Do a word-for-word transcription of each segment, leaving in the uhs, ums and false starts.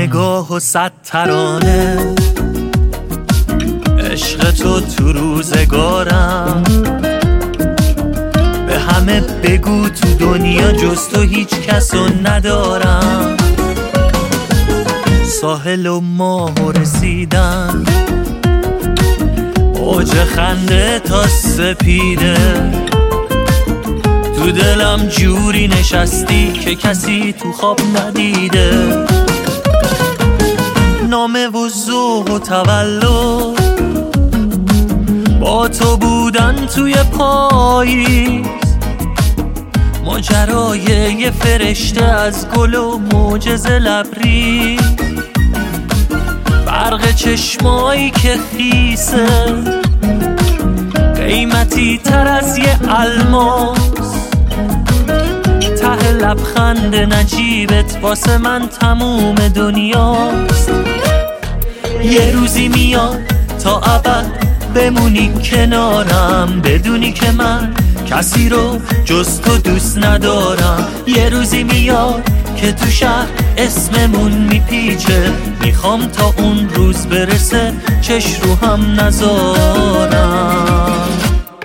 نگاه و صد ترانه، عشق تو تو روزگارم. به همه بگو تو دنیا جز تو هیچ کسو ندارم. ساحل و ماه رسیدن، اوج خنده تا سپیده. تو دلم جوری نشستی که کسی تو خواب ندیده. نامه و ذوق و تولد، با تو بودن توی پاییز. ماجرای یه فرشته از گل و معجزه لبریز. برق چشمایی که خیسه، قیمتی تر از یه الماس. ته لبخند نجیبت واسه من تموم دنیاست. یه روزی میاد تا ابد بمونی کنارم، بدونی که من کسی رو جز تو دوست ندارم. یه روزی میاد که تو شهر اسممون میپیچه، میخوام تا اون روز برسه چش رو هم نذارم.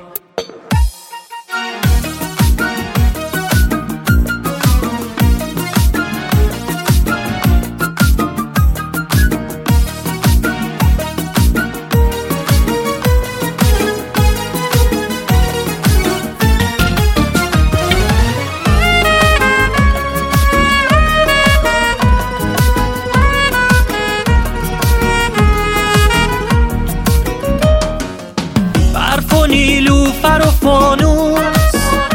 نیلوفر و فانوس،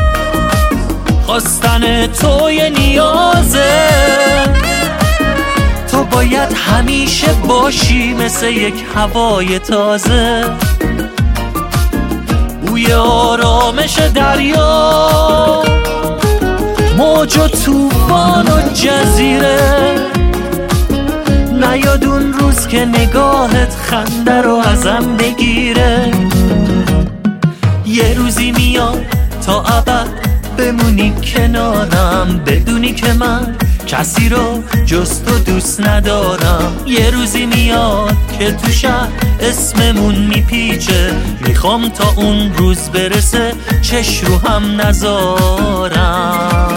خواستن توی نیازه. تو باید همیشه باشی مثل یک هوای تازه. بوی آرامش دریا، موج و طوفان و جزیره. نیاد اون روز که نگاهت خنده رو ازم بگیره. یه روزی میاد تا ابد بمونی کنارم، بدونی که من کسی رو جز تو دوست ندارم. یه روزی میاد که تو شهر اسممون میپیچه، میخوام تا اون روز برسه چش رو هم نذارم.